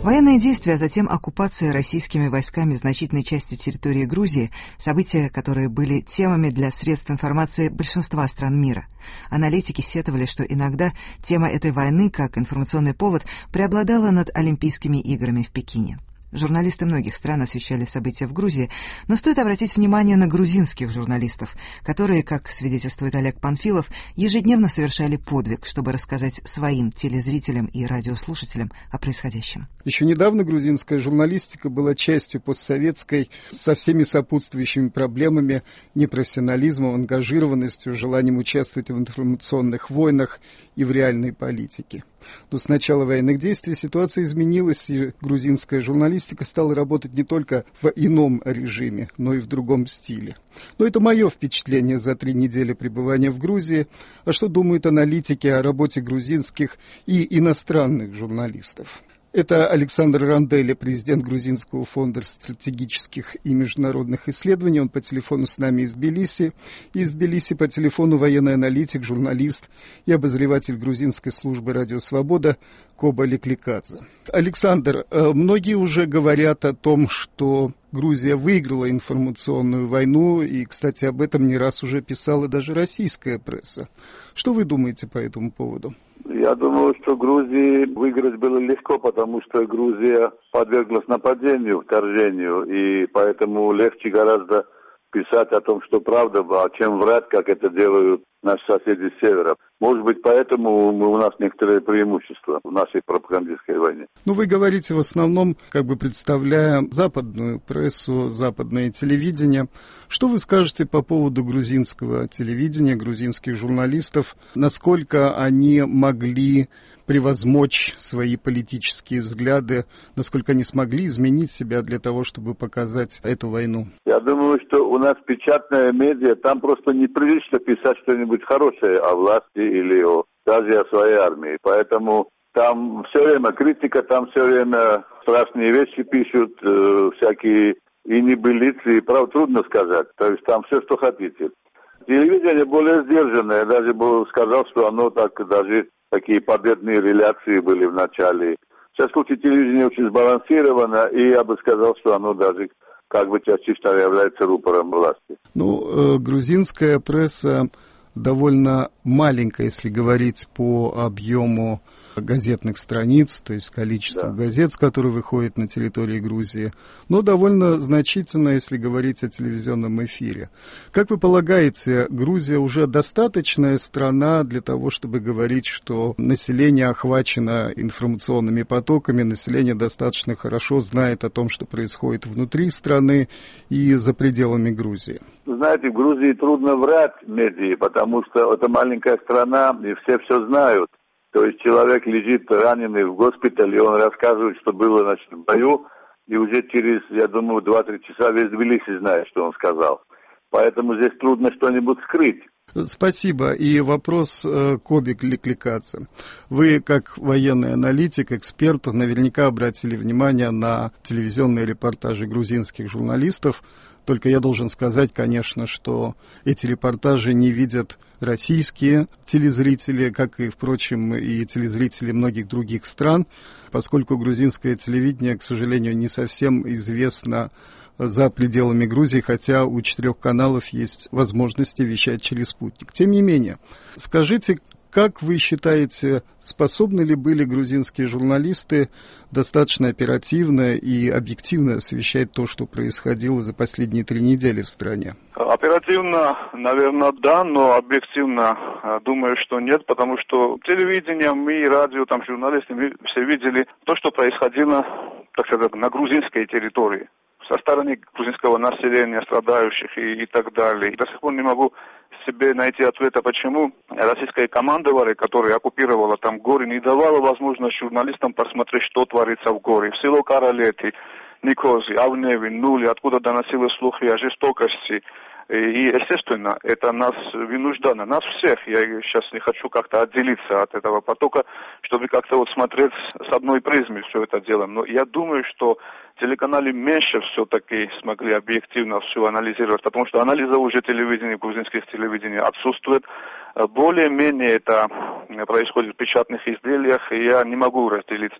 Военные действия, а затем оккупация российскими войсками значительной части территории Грузии – события, которые были темами для средств информации большинства стран мира. Аналитики сетовали, что иногда тема этой войны, как информационный повод, преобладала над Олимпийскими играми в Пекине. Журналисты многих стран освещали события в Грузии, но стоит обратить внимание на грузинских журналистов, которые, как свидетельствует Олег Панфилов, ежедневно совершали подвиг, чтобы рассказать своим телезрителям и радиослушателям о происходящем. Еще недавно грузинская журналистика была частью постсоветской со всеми сопутствующими проблемами, непрофессионализмом, ангажированностью, желанием участвовать в информационных войнах и в реальной политике. Но с начала военных действий ситуация изменилась, и грузинская журналистика стала работать не только в ином режиме, но и в другом стиле. Но это мое впечатление за 3 недели пребывания в Грузии. А что думают аналитики о работе грузинских и иностранных журналистов? Это Александр Рандели, президент Грузинского фонда стратегических и международных исследований. Он по телефону с нами из Тбилиси. Из Тбилиси по телефону военный аналитик, журналист и обозреватель грузинской службы «Радио Свобода» Коба Ликликадзе. Александр, многие уже говорят о том, что Грузия выиграла информационную войну, и, кстати, об этом не раз уже писала даже российская пресса. Что вы думаете по этому поводу? Я думаю, что Грузии выиграть было легко, потому что Грузия подверглась нападению, вторжению, и поэтому легче гораздо писать о том, что правда, чем врать, как это делают наши соседи с севера. Может быть, поэтому у нас некоторые преимущества в нашей пропагандистской войне. Ну, вы говорите в основном, представляя западную прессу, западное телевидение. Что вы скажете по поводу грузинского телевидения, грузинских журналистов? Насколько они могли превозмочь свои политические взгляды, насколько они смогли изменить себя для того, чтобы показать эту войну? Я думаю, что у нас печатная медиа, там просто неприлично писать что-нибудь хорошее о власти или даже о своей армии. Поэтому там все время критика, там все время страшные вещи пишут, всякие и небылицы, и правда трудно сказать. То есть там все, что хотите. Телевидение более сдержанное, я даже бы сказал, что оно даже такие победные реляции были в начале. Сейчас телевидение очень сбалансировано, и я бы сказал, что оно даже частично является рупором власти. Грузинская пресса довольно маленькая, если говорить по объему газетных страниц, то есть количество газет, которые выходят на территории Грузии, но довольно значительно, если говорить о телевизионном эфире. Как вы полагаете, Грузия уже достаточная страна для того, чтобы говорить, что население охвачено информационными потоками, население достаточно хорошо знает о том, что происходит внутри страны и за пределами Грузии? Знаете, в Грузии трудно врать медии, потому что это маленькая страна, и все знают. То есть человек лежит раненый в госпитале, он рассказывает, что было в бою, и уже через, я думаю, 2-3 часа весь Тбилиси знает, что он сказал. Поэтому здесь трудно что-нибудь скрыть. Спасибо. И вопрос Кобе Ликликадзе. Вы, как военный аналитик, эксперт, наверняка обратили внимание на телевизионные репортажи грузинских журналистов. Только я должен сказать, конечно, что эти репортажи не видят российские телезрители, как и, впрочем, и телезрители многих других стран, поскольку грузинское телевидение, к сожалению, не совсем известно за пределами Грузии, хотя у 4 каналов есть возможности вещать через спутник. Тем не менее, скажите, как вы считаете, способны ли были грузинские журналисты достаточно оперативно и объективно освещать то, что происходило за последние 3 недели в стране? Оперативно, наверное, да, но объективно думаю, что нет, потому что телевидение, мы, радио, журналисты, мы все видели то, что происходило, так сказать, на грузинской территории, со стороны грузинского населения, страдающих и так далее. До сих пор не могу себе найти ответа, почему российское командование, которое оккупировало горы, не давало возможность журналистам посмотреть, что творится в горе. В село Каралети, Никози, Авневи, Нули, откуда доносились слухи о жестокости. И, естественно, это нас вынуждено, нас всех, я сейчас не хочу как-то отделиться от этого потока, чтобы как-то смотреть с одной призмы все это дело. Но я думаю, что телеканалы меньше все-таки смогли объективно все анализировать, потому что анализа уже телевидения, грузинских телевидений отсутствует. Более-менее это происходит в печатных изделиях, и я не могу разделить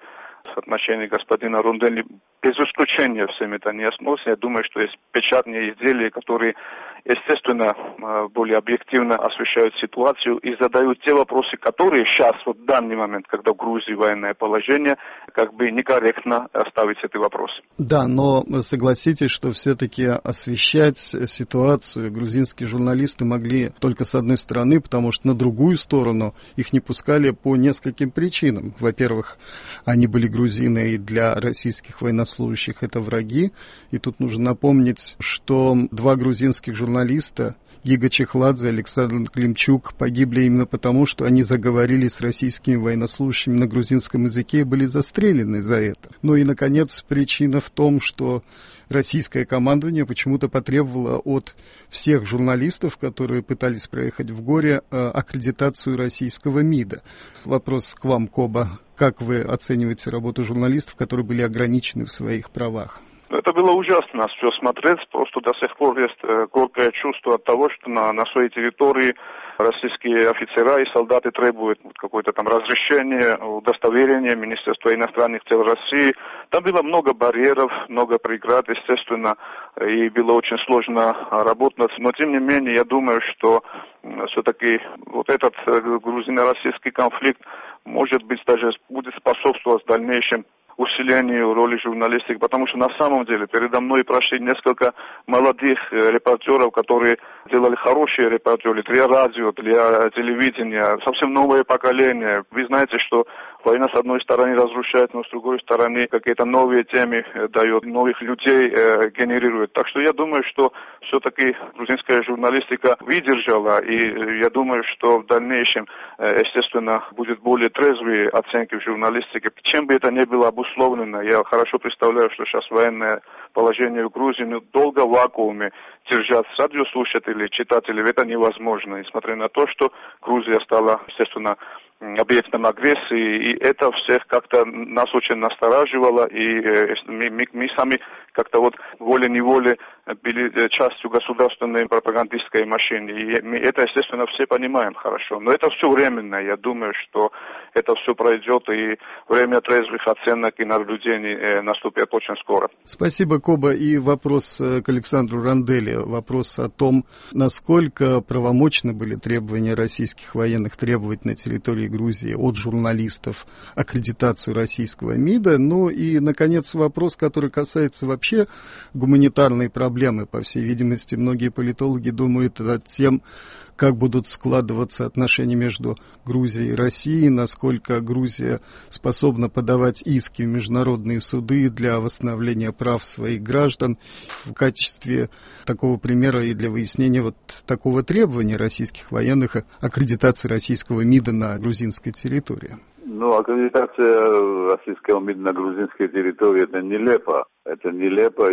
в отношении господина Рандели, без исключения всем это не относится. Я думаю, что есть печатные изделия, которые, естественно, более объективно освещают ситуацию и задают те вопросы, которые сейчас, вот в данный момент, когда в Грузии военное положение, как бы некорректно ставить эти вопросы. Да, но согласитесь, что все-таки освещать ситуацию грузинские журналисты могли только с одной стороны, потому что на другую сторону их не пускали по нескольким причинам. Во-первых, они были грузины, и для российских военнослужащих это враги. И тут нужно напомнить, что два грузинских журналиста, Гига Чехладзе и Александр Климчук, погибли именно потому, что они заговорили с российскими военнослужащими на грузинском языке и были застрелены за это. Ну и, наконец, причина в том, что российское командование почему-то потребовало от всех журналистов, которые пытались проехать в горе, аккредитацию российского МИДа. Вопрос к вам, Коба. Как вы оцениваете работу журналистов, которые были ограничены в своих правах? Это было ужасно все смотреть, просто до сих пор есть горькое чувство от того, что на своей территории российские офицеры и солдаты требуют какое-то там разрешение, удостоверение Министерства иностранных дел России. Там было много барьеров, много преград, естественно, и было очень сложно работать. Но тем не менее, я думаю, что все-таки вот этот грузино-российский конфликт, может быть, даже будет способствовать в дальнейшем усилению роли журналистики, потому что на самом деле передо мной прошли несколько молодых репортеров, которые делали хорошие репортеры для радио, для телевидения, совсем новое поколение. Вы знаете, что война с одной стороны разрушает, но с другой стороны какие-то новые темы дает, новых людей генерирует. Так что я думаю, что все-таки грузинская журналистика выдержала, и я думаю, что в дальнейшем, естественно, будет более трезвые оценки в журналистике. Чем бы это ни было обусловлено, я хорошо представляю, что сейчас военное положение в Грузии, но долго в вакууме держать радиослушателей, читателей, это невозможно, несмотря на то, что Грузия стала, естественно, объектом агрессии, и это всех как-то нас очень настораживало, и мы сами как-то вот волей-неволей были частью государственной пропагандистской машины, и мы это, естественно, все понимаем хорошо, но это все временно, я думаю, что это все пройдет, и время трезвых оценок и наблюдений наступит очень скоро. Спасибо, Коба, и вопрос к Александру Рандели, вопрос о том, насколько правомочны были требования российских военных требовать на территории Грузии от журналистов аккредитацию российского МИДа. Ну и, наконец, вопрос, который касается вообще гуманитарной проблемы. По всей видимости, многие политологи думают над тем, как будут складываться отношения между Грузией и Россией, насколько Грузия способна подавать иски в международные суды для восстановления прав своих граждан. В качестве такого примера и для выяснения вот такого требования российских военных аккредитации российского МИДа на грузинской территории. Ну, аккредитация российского МИДа на грузинской территории — это нелепо. Это нелепо,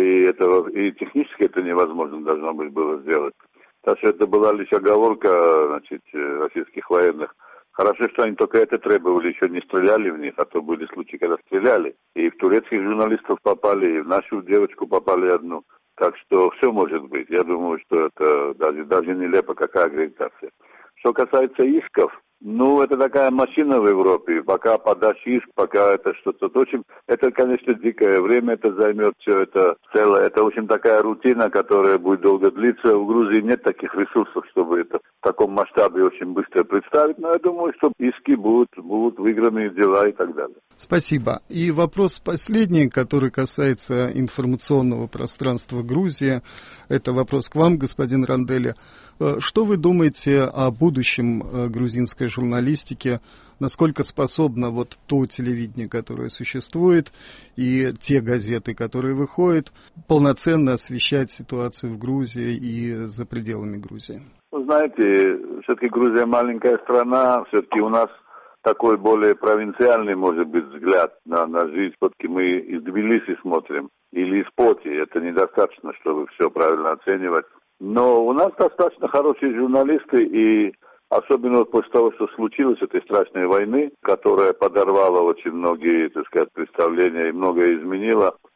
и технически это невозможно должно быть было сделать. Так что это была лишь оговорка, значит, российских военных. Хорошо, что они только это требовали, еще не стреляли в них, а то были случаи, когда стреляли. И в турецких журналистов попали, и в нашу девочку попали одну. Так что все может быть. Я думаю, что это даже нелепо, какая аккредитация. Что касается исков, ну, это такая машина в Европе. Пока подашь иск, пока это что-то... В общем, это, конечно, дикое время, это займет все это целое. Это, в общем, такая рутина, которая будет долго длиться. В Грузии нет таких ресурсов, чтобы это в таком масштабе очень быстро представить. Но я думаю, что иски будут выиграны дела и так далее. Спасибо. И вопрос последний, который касается информационного пространства Грузии. Это вопрос к вам, господин Рандели. Что вы думаете о будущем грузинской журналистики? Насколько способно вот то телевидение, которое существует, и те газеты, которые выходят, полноценно освещать ситуацию в Грузии и за пределами Грузии? Вы знаете, все-таки Грузия маленькая страна, все-таки у нас такой более провинциальный, может быть, взгляд на жизнь. Все-таки мы из Тбилиси смотрим или из Поти. Это недостаточно, чтобы все правильно оценивать. Но у нас достаточно хорошие журналисты, и особенно после того, что случилось, этой страшной войны, которая подорвала очень многие, так сказать, представления и многое изменила.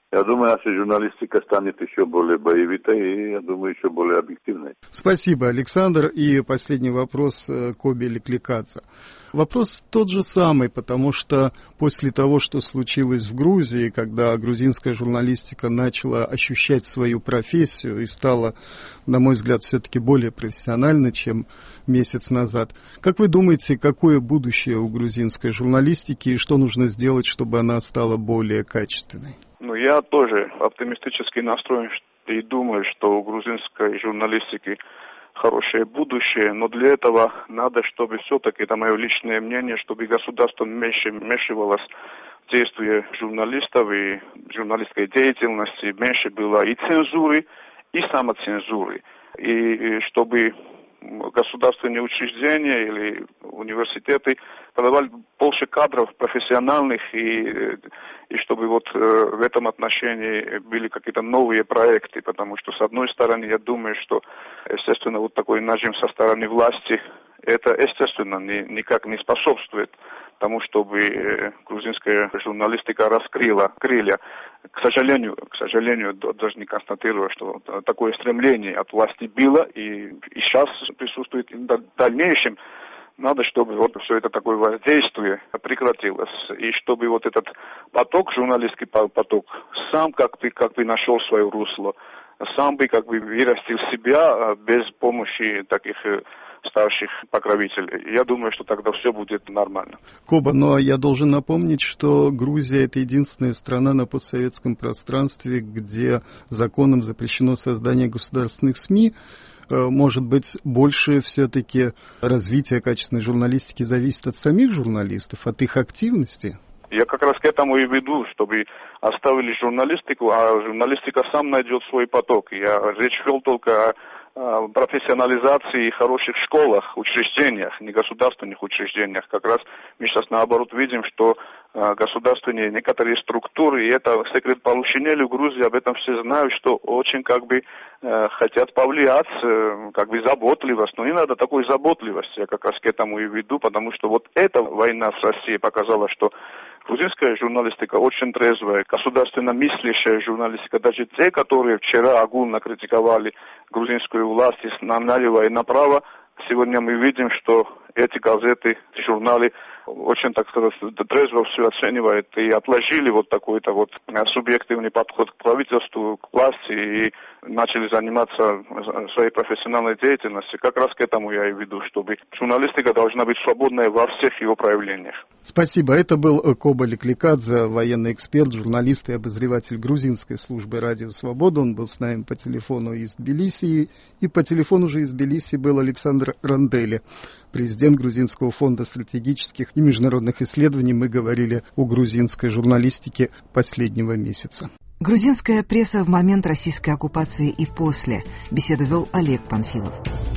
я думаю, наша журналистика станет еще более боевитой и, я думаю, еще более объективной. Спасибо, Александр. И последний вопрос Кобе Ликликадзе. Вопрос тот же самый, потому что после того, что случилось в Грузии, когда грузинская журналистика начала ощущать свою профессию и стала, на мой взгляд, все-таки более профессиональной, чем месяц назад, как вы думаете, какое будущее у грузинской журналистики и что нужно сделать, чтобы она стала более качественной? Я тоже оптимистически настроен и думаю, что у грузинской журналистики хорошее будущее, но для этого надо, чтобы все-таки, это мое личное мнение, чтобы государство меньше вмешивалось в действия журналистов и журналистской деятельности, меньше было и цензуры, и самоцензуры. И чтобы государственные учреждения или университеты подавали больше кадров профессиональных и чтобы в этом отношении были какие-то новые проекты, потому что с одной стороны я думаю, что естественно такой нажим со стороны власти это естественно никак не способствует тому, чтобы грузинская журналистика раскрыла крылья. К сожалению, даже не констатирую, что такое стремление от власти было и сейчас присутствует, и в дальнейшем надо, чтобы все это такое воздействие прекратилось, и чтобы этот поток, журналистский поток, сам как бы нашел свое русло, сам бы вырастил себя без помощи таких старших покровителей. Я думаю, что тогда все будет нормально. Коба, но я должен напомнить, что Грузия — это единственная страна на постсоветском пространстве, где законом запрещено создание государственных СМИ. Может быть, больше все-таки развитие качественной журналистики зависит от самих журналистов, от их активности? Я как раз к этому и веду, чтобы оставили журналистику, а журналистика сам найдет свой поток. Речь шел только о профессионализации хороших школах, учреждениях, не государственных учреждениях. Как раз мы сейчас наоборот видим, что государственные некоторые структуры, и это секрет Полушинели в Грузии, об этом все знают, что очень хотят повлиять, заботливость. Но не надо такой заботливости, я как раз к этому и веду, потому что эта война с Россией показала, что грузинская журналистика очень трезвая, государственно мыслящая журналистика, даже те, которые вчера огульно критиковали грузинскую власть налево и направо, сегодня мы видим, что эти газеты, журналы очень, так сказать, трезво все оценивают и отложили такой-то субъективный подход к правительству, к власти и начали заниматься своей профессиональной деятельностью. Как раз к этому я и веду, чтобы журналистика должна быть свободной во всех его проявлениях. Спасибо. Это был Коба Ликликадзе, военный эксперт, журналист и обозреватель грузинской службы «Радио Свобода». Он был с нами по телефону из Тбилиси, и по телефону же из Тбилиси был Александр Рандели, президент Грузинского фонда стратегических и международных исследований. Мы говорили о грузинской журналистике последнего месяца. Грузинская пресса в момент российской оккупации и после. Беседу вел Олег Панфилов.